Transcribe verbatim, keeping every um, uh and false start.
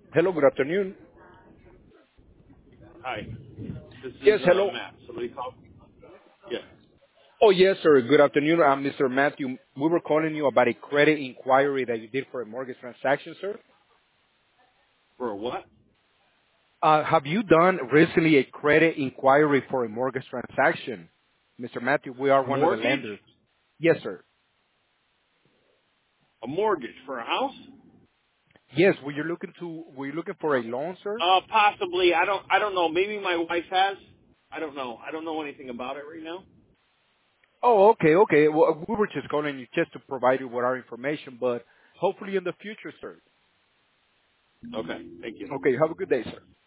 Hello, good afternoon. Hi. This is Yes, uh, hello. Matt. Somebody called. Yeah. Oh, yes, sir. Good afternoon. I'm mister Matthew. We were calling you about a credit inquiry that you did for a mortgage transaction, sir. For a what? Uh, have you done recently a credit inquiry for a mortgage transaction? mister Matthew, we are A one of the mortgage? lenders. Yes, sir. A mortgage for a house? Yes, were you looking to, were you looking for a loan, sir? Uh, possibly. I don't. I don't know. Maybe my wife has. I don't know. I don't know anything about it right now. Oh, okay, okay. Well, we were just calling you just to provide you with our information, but hopefully in the future, sir. Okay. Thank you. Okay, have a good day, sir.